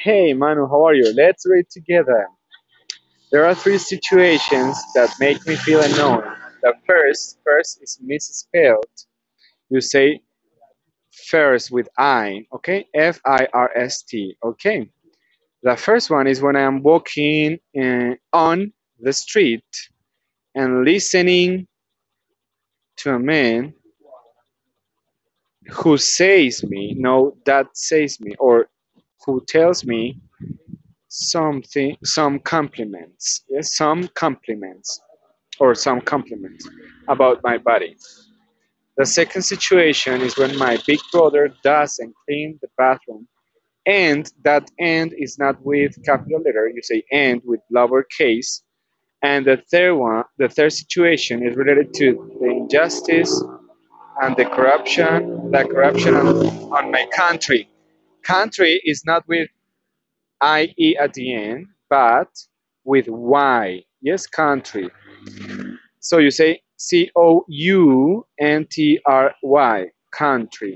Hey Manu, how are you? Let's read together. There are three situations that make me feel annoyed. The first is misspelled. You say first with I, okay? First, okay? The first one is when I am walking on the street and listening to a man who says me, no, that says me, or who tells me something, some compliments, yes, some compliments about my body. The second situation is when my big brother doesn't clean the bathroom, and that "and" is not with capital letter. You say "and" with lowercase. And the third situation is related to the injustice and the corruption on my country. Country is not with IE at the end, but with Y. Yes, country. So you say COUNTRY, country.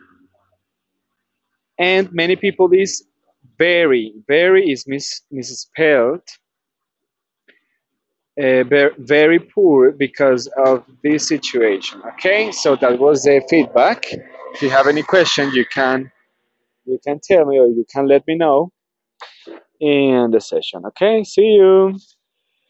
And many people is very, very is misspelled, very poor because of this situation. Okay, so that was the feedback. If you have any question, you can tell me or you can let me know in the session. Okay, see you.